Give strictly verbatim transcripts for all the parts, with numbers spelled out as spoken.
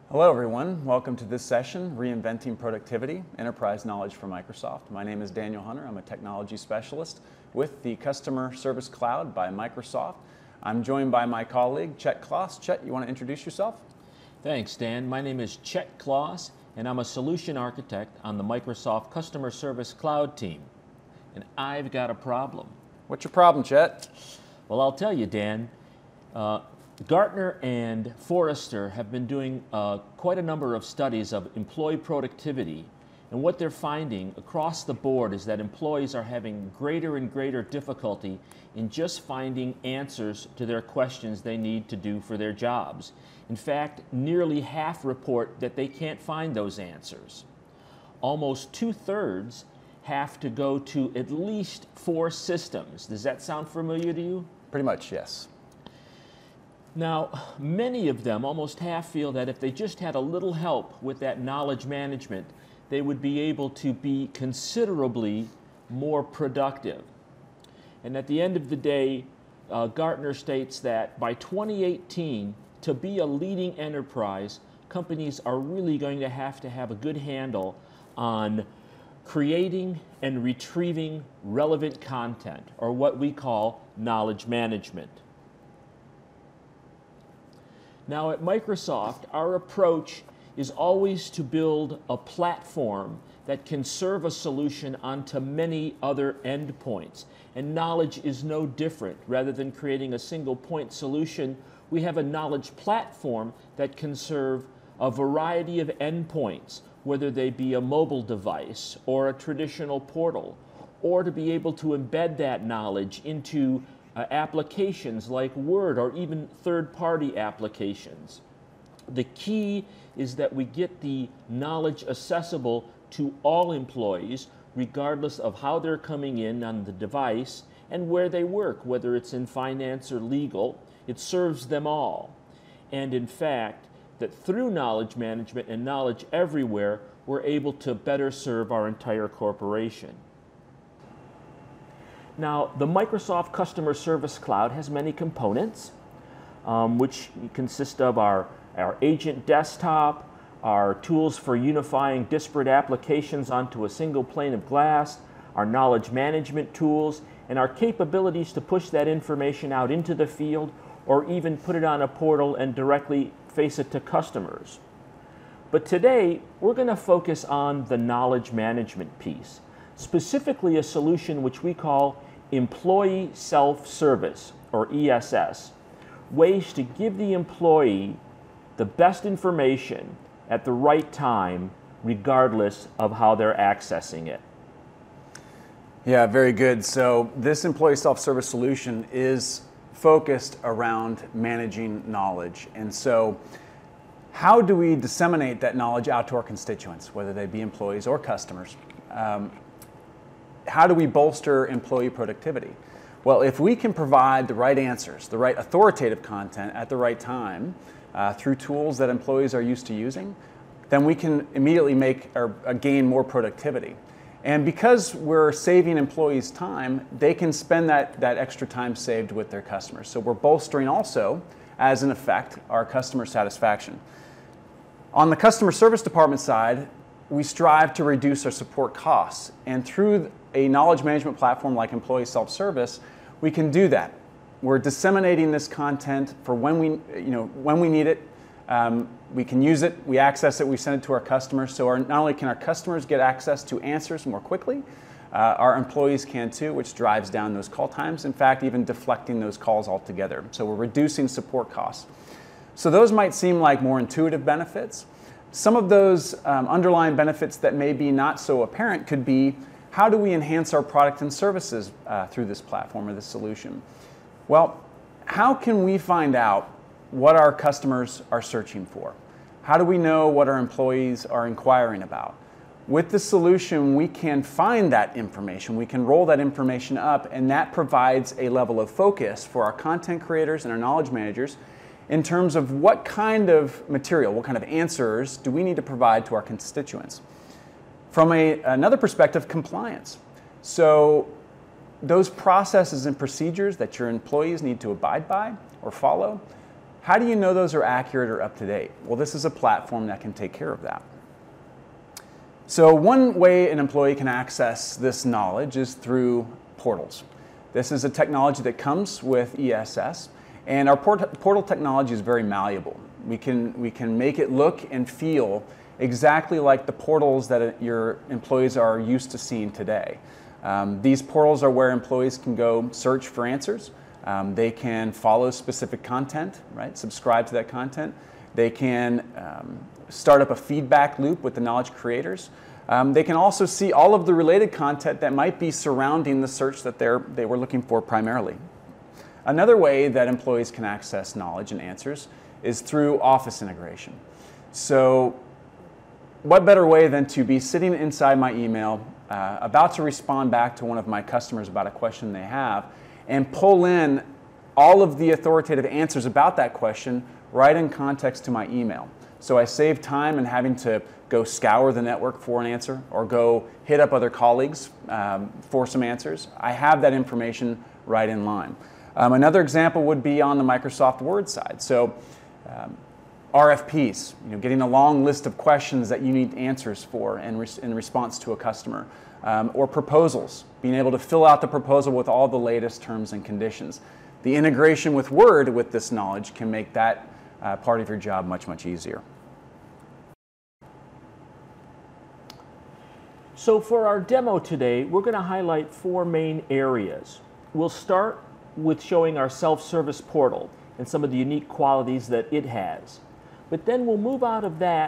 Hello everyone, welcome to this session, Reinventing Productivity, Enterprise Knowledge for Microsoft. My name is Daniel Hunter. I'm a technology specialist with the Customer Service Cloud by Microsoft. I'm joined by my colleague, Chet Kloss. Chet, you want to introduce yourself? Thanks, Dan. My name is Chet Kloss, and I'm a solution architect on the Microsoft Customer Service Cloud team. And I've got a problem. What's your problem, Chet? Well, I'll tell you, Dan. Uh, Gartner and Forrester have been doing uh, quite a number of studies of employee productivity, and what they're finding across the board is that employees are having greater and greater difficulty in just finding answers to their questions they need to do for their jobs. In fact, nearly half report that they can't find those answers. Almost two-thirds have to go to at least four systems. Does that sound familiar to you? Pretty much, yes. Now, many of them, almost half, feel that if they just had a little help with that knowledge management, they would be able to be considerably more productive. And at the end of the day, uh, Gartner states that by twenty eighteen, to be a leading enterprise, companies are really going to have to have a good handle on creating and retrieving relevant content, or what we call knowledge management. Now at Microsoft, our approach is always to build a platform that can serve a solution onto many other endpoints. And knowledge is no different. Rather than creating a single point solution, we have a knowledge platform that can serve a variety of endpoints, whether they be a mobile device or a traditional portal, or to be able to embed that knowledge into Uh, applications like Word or even third-party applications. The key is that we get the knowledge accessible to all employees, regardless of how they're coming in on the device and where they work, whether it's in finance or legal. It serves them all. And in fact, that through knowledge management and knowledge everywhere, we're able to better serve our entire corporation. Now, the Microsoft Customer Service Cloud has many components, um, which consist of our, our agent desktop, our tools for unifying disparate applications onto a single pane of glass, our knowledge management tools, and our capabilities to push that information out into the field or even put it on a portal and directly face it to customers. But today, we're going to focus on the knowledge management piece, specifically a solution which we call Employee Self-Service, or E S S, ways to give the employee the best information at the right time, regardless of how they're accessing it. Yeah, very good. So this employee self-service solution is focused around managing knowledge. And so how do we disseminate that knowledge out to our constituents, whether they be employees or customers? Um, How do we bolster employee productivity? Well, if we can provide the right answers, the right authoritative content at the right time uh, through tools that employees are used to using, then we can immediately make or uh, gain more productivity. And because we're saving employees time, they can spend that, that extra time saved with their customers. So we're bolstering also, as an effect, our customer satisfaction. On the customer service department side, we strive to reduce our support costs, and through a knowledge management platform like Employee Self-Service, we can do that. We're disseminating this content for when we, you know, when we need it. Um, we can use it, we access it, we send it to our customers. So our, not only can our customers get access to answers more quickly, uh, our employees can too, which drives down those call times. In fact, even deflecting those calls altogether. So we're reducing support costs. So those might seem like more intuitive benefits. Some of those um, underlying benefits that may be not so apparent could be, how do we enhance our product and services uh, through this platform or this solution? Well, how can we find out what our customers are searching for? How do we know what our employees are inquiring about? With the solution, we can find that information, we can roll that information up, and that provides a level of focus for our content creators and our knowledge managers in terms of what kind of material, what kind of answers do we need to provide to our constituents. From a, another perspective, compliance. So those processes and procedures that your employees need to abide by or follow, How do you know those are accurate or up to date? Well, this is a platform that can take care of that. So one way an employee can access this knowledge is through portals. This is a technology that comes with E S S, and our port portal technology is very malleable. We can, we can make it look and feel exactly like the portals that your employees are used to seeing today. Um, these portals are where employees can go search for answers. Um, they can follow specific content, right? Subscribe to that content. They can um, start up a feedback loop with the knowledge creators. Um, they can also see all of the related content that might be surrounding the search that they're, they were looking for primarily. Another way that employees can access knowledge and answers is through Office integration. So what better way than to be sitting inside my email, uh, about to respond back to one of my customers about a question they have, and pull in all of the authoritative answers about that question right in context to my email. So I save time in having to go scour the network for an answer or go hit up other colleagues um, for some answers. I have that information right in line. Um, another example would be on the Microsoft Word side. So um, R F Ps, you know, getting a long list of questions that you need answers for in, res in response to a customer. Um, or proposals, being able to fill out the proposal with all the latest terms and conditions. The integration with Word with this knowledge can make that uh, part of your job much, much easier. So for our demo today, we're going to highlight four main areas. We'll start with showing our self-service portal and some of the unique qualities that it has. But then we'll move out of that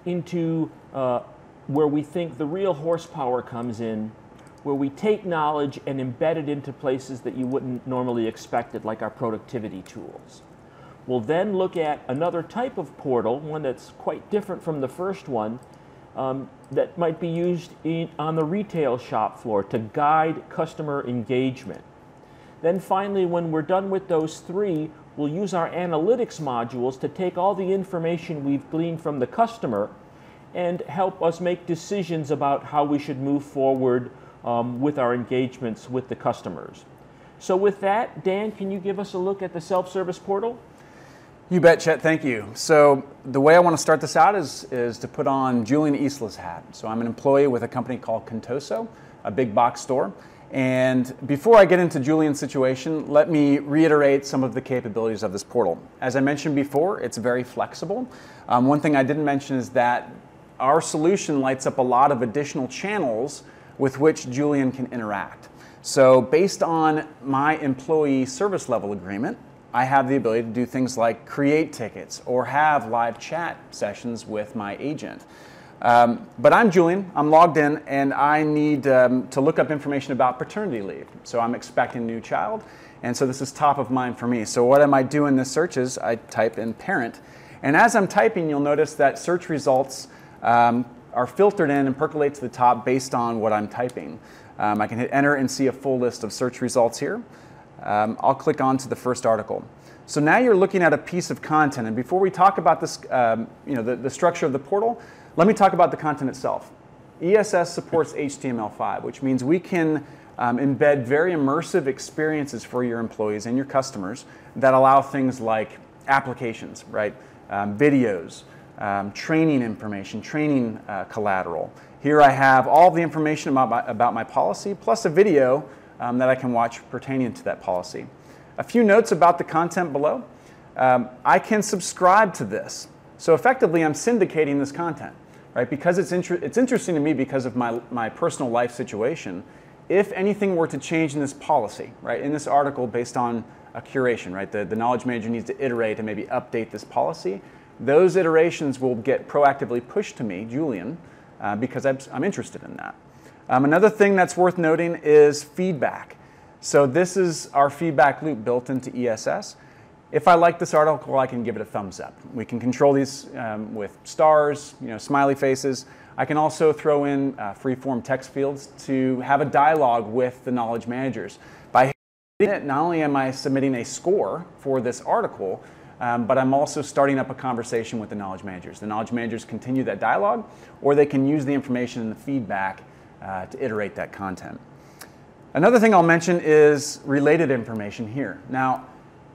into uh, where we think the real horsepower comes in, where we take knowledge and embed it into places that you wouldn't normally expect it, like our productivity tools. We'll then look at another type of portal, one that's quite different from the first one, um, that might be used in, on the retail shop floor to guide customer engagement. Then finally, when we're done with those three, we'll use our analytics modules to take all the information we've gleaned from the customer and help us make decisions about how we should move forward um, with our engagements with the customers. So with that, Dan, can you give us a look at the self-service portal? You bet, Chet, thank you. So the way I want to start this out is, is to put on Julian Eastla's hat. So I'm an employee with a company called Contoso, a big box store. And before I get into Julian's situation, let me reiterate some of the capabilities of this portal. As I mentioned before, it's very flexible. Um, one thing I didn't mention is that our solution lights up a lot of additional channels with which Julian can interact. So based on my employee service level agreement, I have the ability to do things like create tickets or have live chat sessions with my agent. Um, but I'm Julian, I'm logged in, and I need um, to look up information about paternity leave. So I'm expecting a new child, and so this is top of mind for me. So what I might do in this search is I type in parent, and as I'm typing, you'll notice that search results um, are filtered in and percolate to the top based on what I'm typing. Um, I can hit enter and see a full list of search results here. Um, I'll click on to the first article. So now you're looking at a piece of content, and before we talk about this, um, you know, the, the structure of the portal, let me talk about the content itself. E S S supports H T M L five, which means we can um, embed very immersive experiences for your employees and your customers that allow things like applications, right? Um, videos, um, training information, training uh, collateral. Here I have all the information about my, about my policy, plus a video um, that I can watch pertaining to that policy. A few notes about the content below. Um, I can subscribe to this. So effectively, I'm syndicating this content, right? Because it's, inter it's interesting to me because of my, my personal life situation. If anything were to change in this policy, right, in this article based on a curation, right, the, the knowledge manager needs to iterate and maybe update this policy, those iterations will get proactively pushed to me, Julian, uh, because I'm, I'm interested in that. Um, another thing that's worth noting is feedback. So this is our feedback loop built into E S S. If I like this article, I can give it a thumbs up. We can control these um, with stars, you know, smiley faces. I can also throw in uh, free-form text fields to have a dialogue with the knowledge managers. By hitting it, not only am I submitting a score for this article, um, but I'm also starting up a conversation with the knowledge managers. The knowledge managers continue that dialogue, or they can use the information and the feedback uh, to iterate that content. Another thing I'll mention is related information here. Now,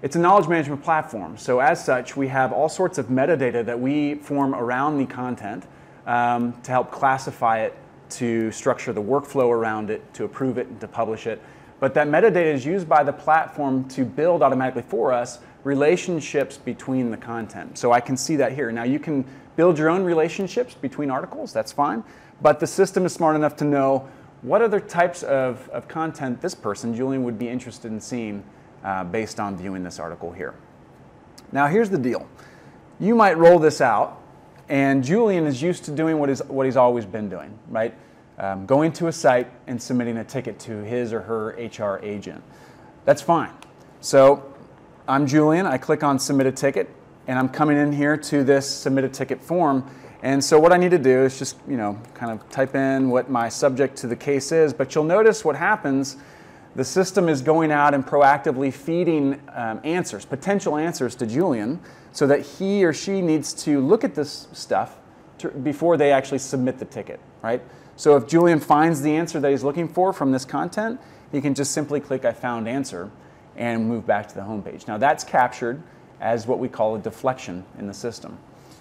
It's a knowledge management platform. So as such, we have all sorts of metadata that we form around the content um, to help classify it, to structure the workflow around it, to approve it, and to publish it. But that metadata is used by the platform to build automatically for us relationships between the content. So I can see that here. Now you can build your own relationships between articles, that's fine. But the system is smart enough to know what other types of, of content this person, Julian, would be interested in seeing uh, based on viewing this article here. Now here's the deal. You might roll this out, and Julian is used to doing what, is, what he's always been doing, right? Um, going to a site and submitting a ticket to his or her H R agent. That's fine. So I'm Julian, I click on submit a ticket, and I'm coming in here to this submit a ticket form. And so what I need to do is just, you know, kind of type in what my subject to the case is, but you'll notice what happens, the system is going out and proactively feeding um, answers, potential answers to Julian, so that he or she needs to look at this stuff to, before they actually submit the ticket, right? So if Julian finds the answer that he's looking for from this content, he can just simply click I found answer and move back to the home page. Now that's captured as what we call a deflection in the system.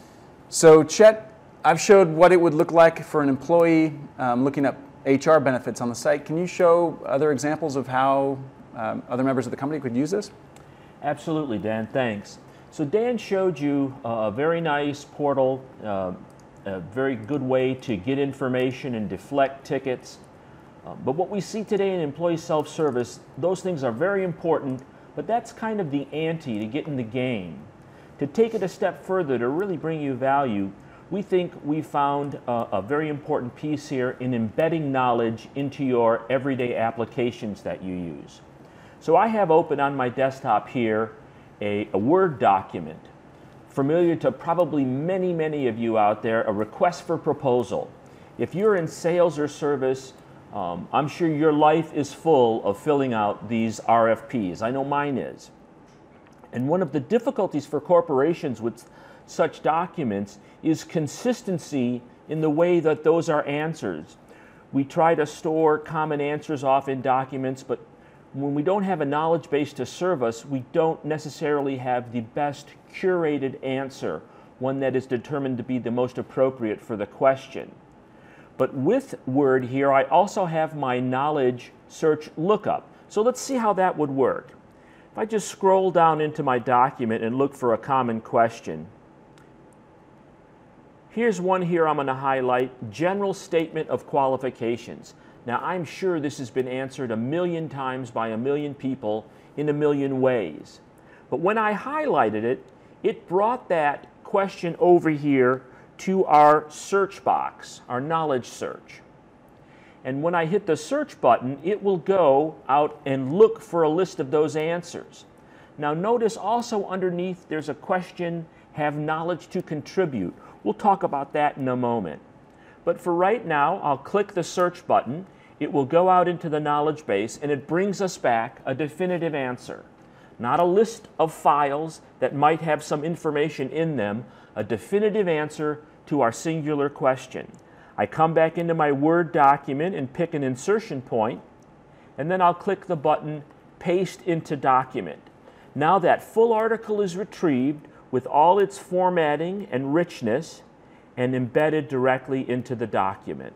So Chet, I've showed what it would look like for an employee um, looking up H R benefits on the site. Can you show other examples of how um, other members of the company could use this? Absolutely, Dan, thanks. So Dan showed you a very nice portal, uh, a very good way to get information and deflect tickets. Uh, but what we see today in employee self-service, those things are very important, but that's kind of the ante to get in the game. To take it a step further, to really bring you value, we think we found a, a very important piece here in embedding knowledge into your everyday applications that you use. So I have open on my desktop here a, a Word document, familiar to probably many, many of you out there, a request for proposal. If you're in sales or service, um, I'm sure your life is full of filling out these R F Ps. I know mine is. And one of the difficulties for corporations with such documents is consistency in the way that those are answered. We try to store common answers off in documents, but when we don't have a knowledge base to serve us, we don't necessarily have the best curated answer, one that is determined to be the most appropriate for the question. But with Word here, I also have my knowledge search lookup. So let's see how that would work. If I just scroll down into my document and look for a common question, here's one here I'm going to highlight, general statement of qualifications. Now I'm sure this has been answered a million times by a million people in a million ways. But when I highlighted it, it brought that question over here to our search box, our knowledge search. And when I hit the search button, it will go out and look for a list of those answers. Now notice also underneath there's a question, have knowledge to contribute. We'll talk about that in a moment. But for right now, I'll click the search button. It will go out into the knowledge base and it brings us back a definitive answer. Not a list of files that might have some information in them, a definitive answer to our singular question. I come back into my Word document and pick an insertion point, and then I'll click the button Paste into Document. Now that full article is retrieved with all its formatting and richness and embedded directly into the document.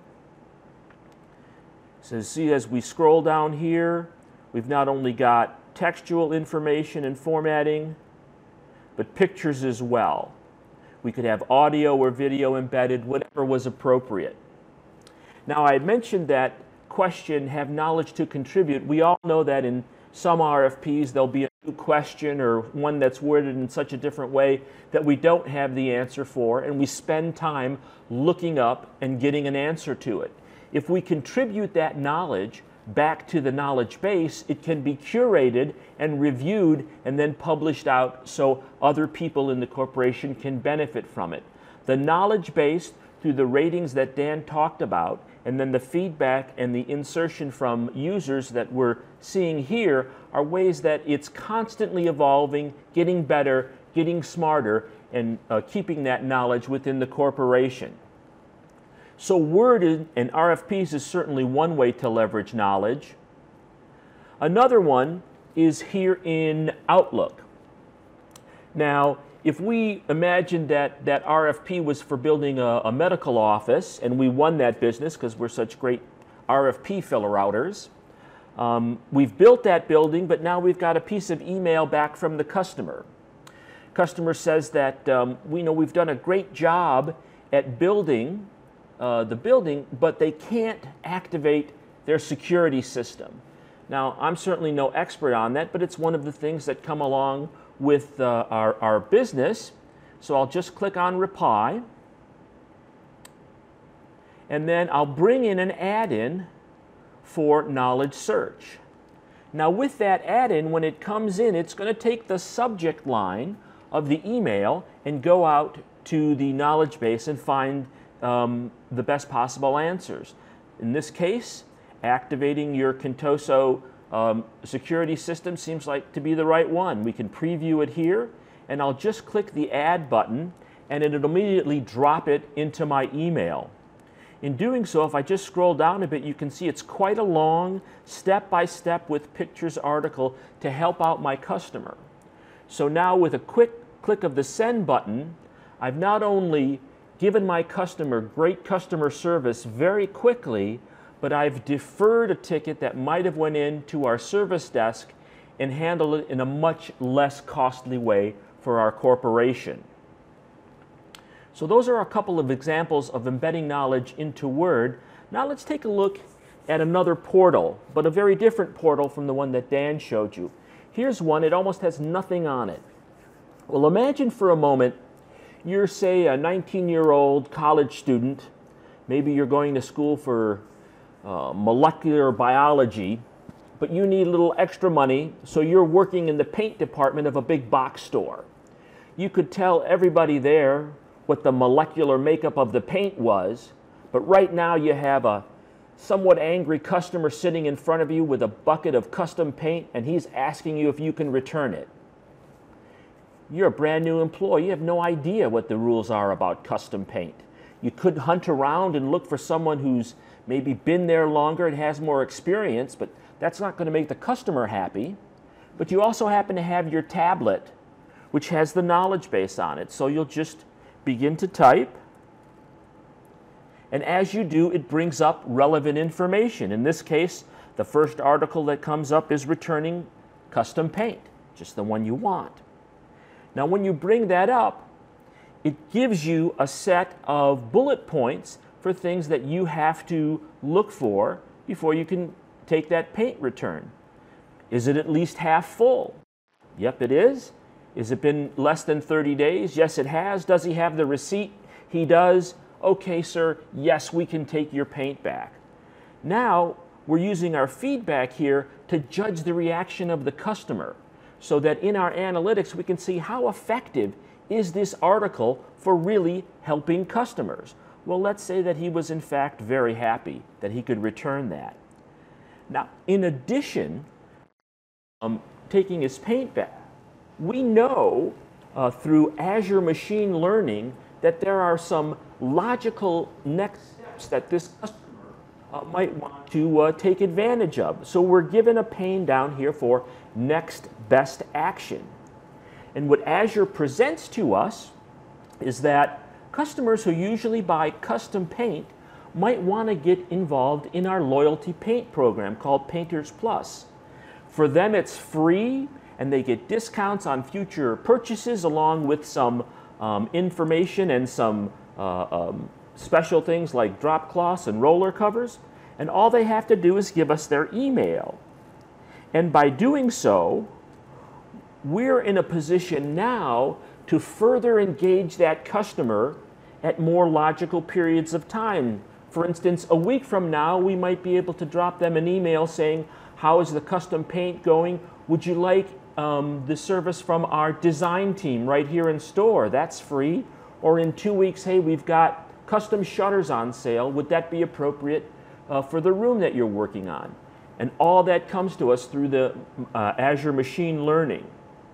So see, as we scroll down here, we've not only got textual information and formatting, but pictures as well. We could have audio or video embedded, whatever was appropriate. Now, I mentioned that question, have knowledge to contribute. We all know that in some R F Ps, there'll be a new question or one that's worded in such a different way that we don't have the answer for, and we spend time looking up and getting an answer to it. If we contribute that knowledge back to the knowledge base, it can be curated and reviewed and then published out so other people in the corporation can benefit from it. The knowledge base, through the ratings that Dan talked about, and then the feedback and the insertion from users that we're seeing here, are ways that it's constantly evolving, getting better, getting smarter, and uh, keeping that knowledge within the corporation. So Word and R F Ps is certainly one way to leverage knowledge. Another one is here in Outlook. Now, if we imagined that that R F P was for building a, a medical office, and we won that business because we're such great R F P filler-outers, um, we've built that building, but now we've got a piece of email back from the customer. Customer says that um, we know we've done a great job at building uh, the building, but they can't activate their security system. Now, I'm certainly no expert on that, but it's one of the things that come along with uh, our, our business. So I'll just click on reply, and then I'll bring in an add-in for knowledge search. Now with that add-in, when it comes in, it's going to take the subject line of the email and go out to the knowledge base and find um, the best possible answers. In this case, activating your Contoso um, security system seems like to be the right one. We can preview it here, and I'll just click the add button, and it'll immediately drop it into my email. In doing so, if I just scroll down a bit, you can see it's quite a long step-by-step with pictures article to help out my customer. So now with a quick click of the send button, I've not only given my customer great customer service very quickly, but I've deferred a ticket that might have went into our service desk and handled it in a much less costly way for our corporation. So those are a couple of examples of embedding knowledge into Word. Now let's take a look at another portal, but a very different portal from the one that Dan showed you. Here's one, it almost has nothing on it. Well, imagine for a moment you're, say, a nineteen-year-old college student. Maybe you're going to school for uh, molecular biology, but you need a little extra money, so you're working in the paint department of a big box store. You could tell everybody there what the molecular makeup of the paint was, but right now you have a somewhat angry customer sitting in front of you with a bucket of custom paint, and he's asking you if you can return it. You're a brand new employee. You have no idea what the rules are about custom paint. You could hunt around and look for someone who's maybe been there longer and has more experience, but that's not going to make the customer happy. But you also happen to have your tablet, which has the knowledge base on it. So you'll just begin to type, and as you do, it brings up relevant information. In this case, the first article that comes up is returning custom paint, just the one you want. Now when you bring that up, it gives you a set of bullet points for things that you have to look for before you can take that paint return. Is it at least half full? Yep, it is. Has it been less than thirty days? Yes, it has. Does he have the receipt? He does. Okay, sir, yes, we can take your paint back. Now, we're using our feedback here to judge the reaction of the customer so that in our analytics we can see how effective is this article for really helping customers. Well, let's say that he was in fact very happy that he could return that. Now, in addition, um, taking his paint back, we know uh, through Azure Machine Learning that there are some logical next steps that this customer uh, might want to uh, take advantage of. So we're given a pane down here for next best action. And what Azure presents to us is that customers who usually buy custom paint might want to get involved in our loyalty paint program called Painters Plus. For them, it's free, and they get discounts on future purchases along with some um, information and some uh, um, special things like drop cloths and roller covers. And all they have to do is give us their email. And by doing so, we're in a position now to further engage that customer at more logical periods of time. For instance, a week from now, we might be able to drop them an email saying, how is the custom paint going? Would you like um, the service from our design team right here in store? That's free. Or in two weeks, hey, we've got custom shutters on sale. Would that be appropriate uh, for the room that you're working on? And all that comes to us through the uh, Azure Machine Learning.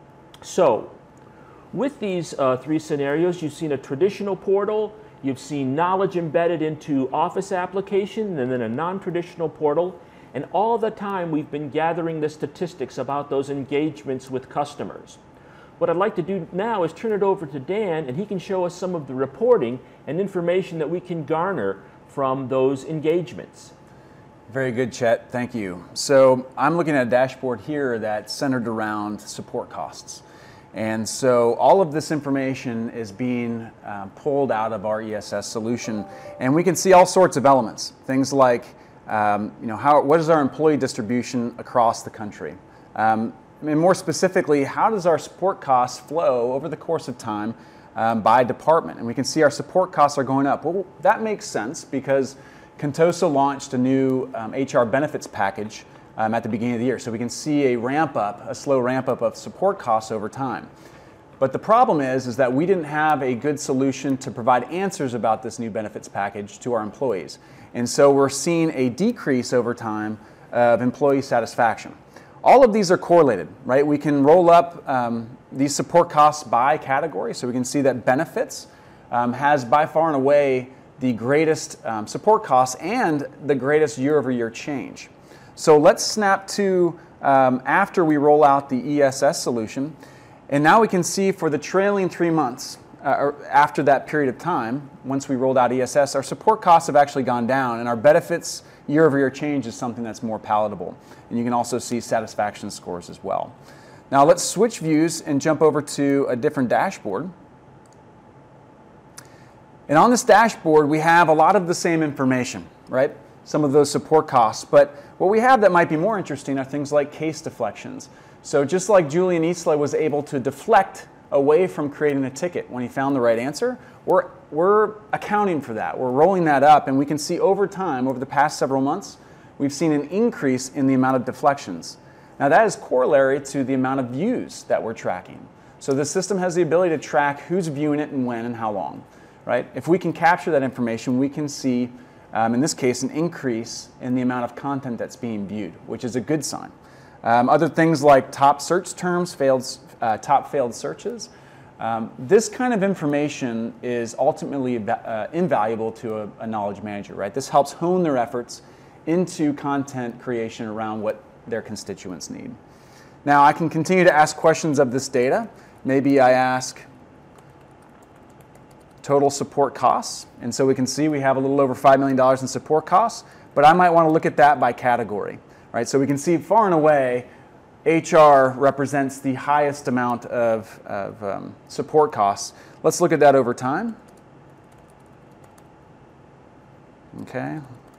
So with these uh, three scenarios, you've seen a traditional portal, you've seen knowledge embedded into Office application, and then a non-traditional portal. And all the time we've been gathering the statistics about those engagements with customers. What I'd like to do now is turn it over to Dan, and he can show us some of the reporting and information that we can garner from those engagements. Very good, Chet. Thank you. So I'm looking at a dashboard here that's centered around support costs. And so all of this information is being uh, pulled out of our E S S solution, and we can see all sorts of elements. Things like, um, you know, how, what is our employee distribution across the country? Um, and more specifically, how does our support costs flow over the course of time um, by department? And we can see our support costs are going up. Well, that makes sense because Contoso launched a new um, H R benefits package Um, at the beginning of the year. So we can see a ramp up, a slow ramp up of support costs over time. But the problem is, is that we didn't have a good solution to provide answers about this new benefits package to our employees. And so we're seeing a decrease over time of employee satisfaction. All of these are correlated, right? We can roll up um, these support costs by category. So we can see that benefits um, has by far and away the greatest um, support costs and the greatest year over year change. So let's snap to um, after we roll out the E S S solution, and now we can see for the trailing three months, uh, or after that period of time, once we rolled out E S S, our support costs have actually gone down, and our benefits year-over-year change is something that's more palatable. And you can also see satisfaction scores as well. Now let's switch views and jump over to a different dashboard. And on this dashboard, we have a lot of the same information, right? Some of those support costs, but what we have that might be more interesting are things like case deflections. So just like Julian Isla was able to deflect away from creating a ticket when he found the right answer, we're, we're accounting for that. We're rolling that up, and we can see over time, over the past several months, we've seen an increase in the amount of deflections. Now that is corollary to the amount of views that we're tracking. So the system has the ability to track who's viewing it and when and how long, right? If we can capture that information, we can see Um, in this case, an increase in the amount of content that's being viewed, which is a good sign. Um, other things like top search terms, failed, uh, top failed searches. Um, this kind of information is ultimately uh, invaluable to a, a knowledge manager, right? This helps hone their efforts into content creation around what their constituents need. Now, I can continue to ask questions of this data. Maybe I ask, total support costs, and so we can see we have a little over five million dollars in support costs, but I might want to look at that by category, right? So we can see far and away H R represents the highest amount of, of um, support costs. Let's look at that over time. Okay.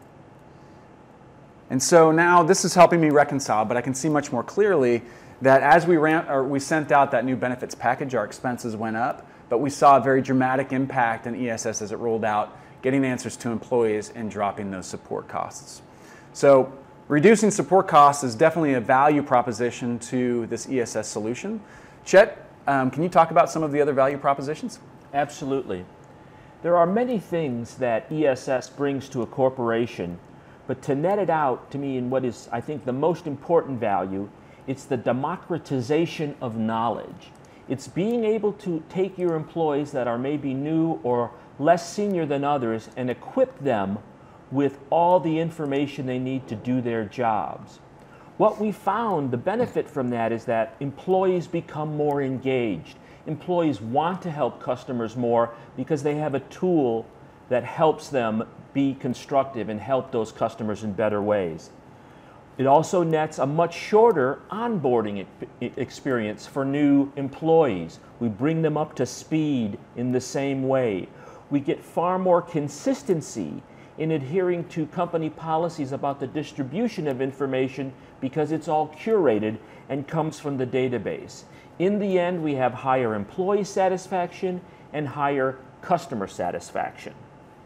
And so now this is helping me reconcile, but I can see much more clearly that as we, ran, or we sent out that new benefits package, our expenses went up, but we saw a very dramatic impact in E S S as it rolled out, getting answers to employees and dropping those support costs. So reducing support costs is definitely a value proposition to this E S S solution. Chet, um, can you talk about some of the other value propositions? Absolutely. There are many things that E S S brings to a corporation, but to net it out to me in what is, I think, the most important value, it's the democratization of knowledge. It's being able to take your employees that are maybe new or less senior than others and equip them with all the information they need to do their jobs. What we found, the benefit from that is that employees become more engaged. Employees want to help customers more because they have a tool that helps them be constructive and help those customers in better ways. It also nets a much shorter onboarding experience for new employees. We bring them up to speed in the same way. We get far more consistency in adhering to company policies about the distribution of information because it's all curated and comes from the database. In the end, we have higher employee satisfaction and higher customer satisfaction.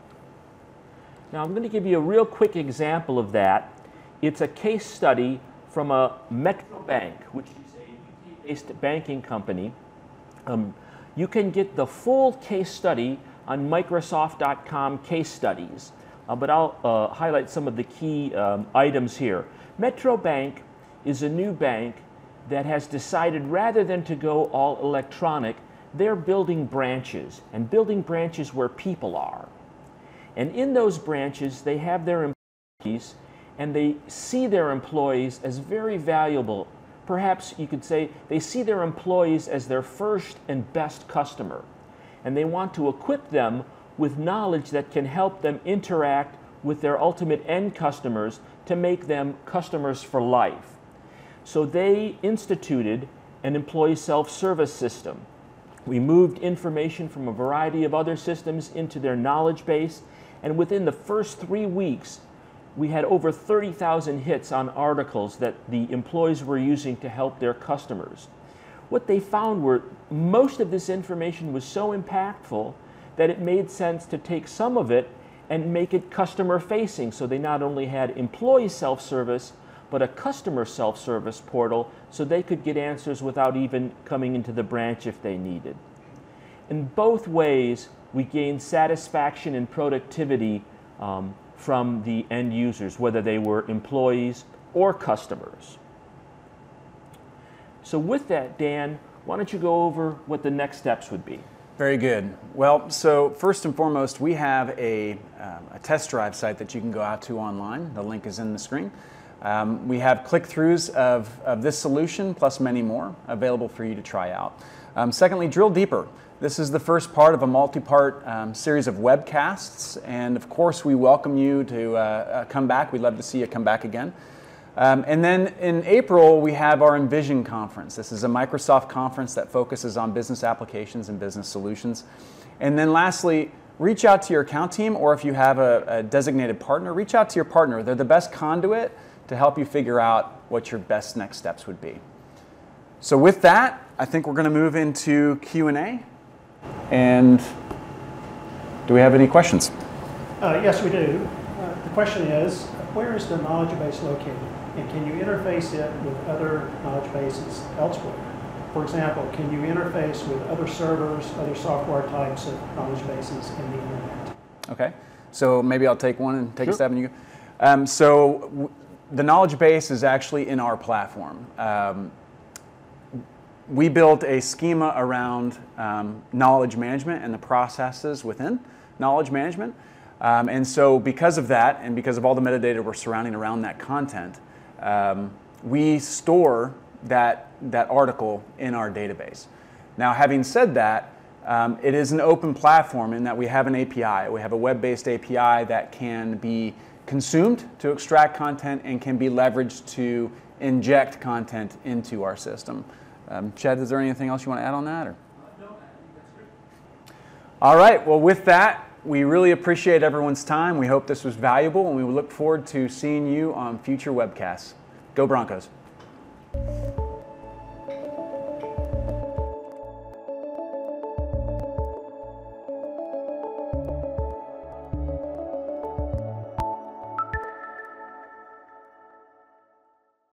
Now, I'm going to give you a real quick example of that. It's a case study from a Metro Bank, which is a U K-based banking company. Um, you can get the full case study on Microsoft dot com case studies, uh, but I'll uh, highlight some of the key um, items here. Metro Bank is a new bank that has decided rather than to go all electronic, they're building branches, and building branches where people are. And in those branches, they have their employees, and they see their employees as very valuable perhaps you could say they see their employees as their first and best customer, and they want to equip them with knowledge that can help them interact with their ultimate end customers to make them customers for life. So they instituted an employee self-service system. We moved information from a variety of other systems into their knowledge base, and within the first three weeks, we had over thirty thousand hits on articles that the employees were using to help their customers. What they found were most of this information was so impactful that it made sense to take some of it and make it customer facing. So they not only had employee self-service, but a customer self-service portal so they could get answers without even coming into the branch if they needed. In both ways, we gained satisfaction and productivity um, from the end users, whether they were employees or customers. So with that, Dan, why don't you go over what the next steps would be? Very good. Well, so first and foremost, we have a, um, a test drive site that you can go out to online. The link is in the screen. Um, we have click-throughs of, of this solution, plus many more, available for you to try out. Um, secondly, drill deeper. This is the first part of a multi-part um, series of webcasts, and of course we welcome you to uh, uh, come back. We'd love to see you come back again. Um, and then in April, we have our Envision conference. This is a Microsoft conference that focuses on business applications and business solutions. And then lastly, reach out to your account team, or if you have a, a designated partner, reach out to your partner. They're the best conduit to help you figure out what your best next steps would be. So with that, I think we're going to move into Q and A. And do we have any questions? Uh, yes, we do. Uh, the question is, where is the knowledge base located? And can you interface it with other knowledge bases elsewhere? For example, can you interface with other servers, other software types of knowledge bases in the internet? Okay, so maybe I'll take one and take Sure. a stab and you. Um, so w the knowledge base is actually in our platform. Um, we built a schema around um, knowledge management and the processes within knowledge management. Um, and so because of that, and because of all the metadata we're surrounding around that content, um, we store that, that article in our database. Now, having said that, um, it is an open platform in that we have an A P I. We have a web-based A P I that can be consumed to extract content and can be leveraged to inject content into our system. Um, Chad, is there anything else you want to add on that? Or? No, I think that's great. All right, well with that, we really appreciate everyone's time. We hope this was valuable, and we look forward to seeing you on future webcasts. Go Broncos.